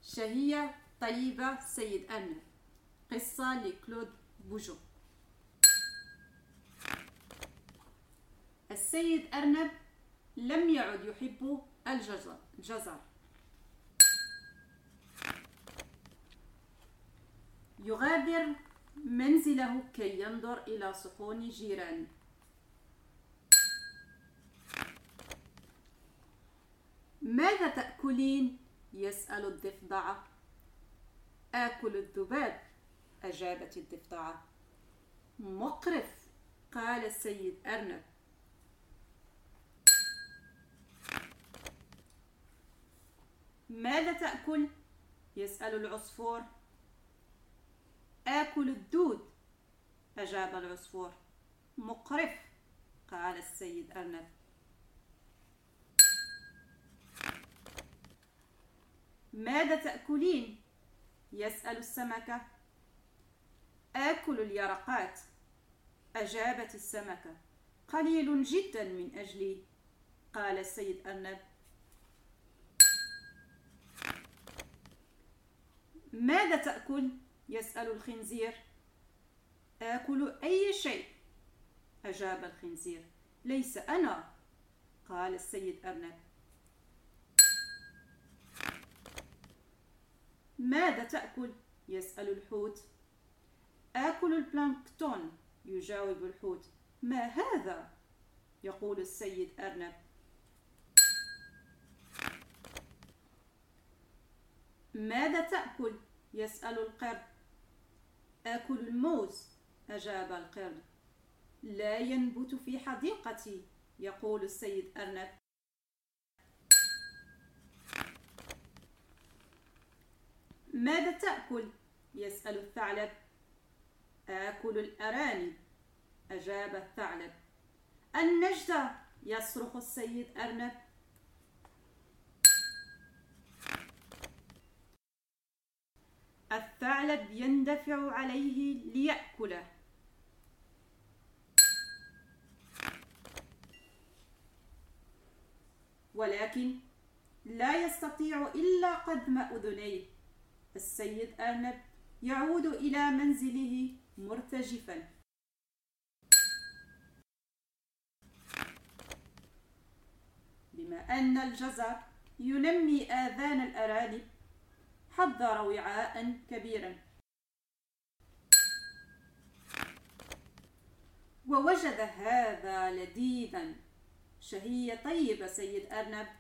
شهية طيبة سيد أرنب. قصة لكلود بوجو. السيد أرنب لم يعد يحب الجزر. يغادر منزله كي ينظر إلى صحون جيرانه. ماذا تأكلين؟ يسأل الضفدعة. آكل الذباب، أجابت الضفدعة. مقرف، قال السيد أرنب. ماذا تأكل؟ يسأل العصفور. آكل الدود، أجاب العصفور. مقرف، قال السيد أرنب. ماذا تأكلين؟ يسأل السمكة. آكل اليرقات، أجابت السمكة. قليل جدا من أجلي، قال السيد أرنب. ماذا تأكل؟ يسأل الخنزير. آكل أي شيء، أجاب الخنزير. ليس أنا، قال السيد أرنب. ماذا تأكل؟ يسأل الحوت. آكل البلانكتون، يجاوب الحوت. ما هذا؟ يقول السيد أرنب. ماذا تأكل؟ يسأل القرد. آكل الموز، أجاب القرد. لا ينبت في حديقتي، يقول السيد أرنب. ماذا تأكل؟ يسأل الثعلب. آكل الأرانب، أجاب الثعلب. النجدة، يصرخ السيد أرنب. الثعلب يندفع عليه ليأكله. ولكن لا يستطيع إلا قدم أذنيه. السيد أرنب يعود إلى منزله مرتجفا. بما أن الجزر ينمي آذان الأرانب، حضر وعاء كبيرا ووجد هذا لذيذا. شهية طيبة سيد أرنب.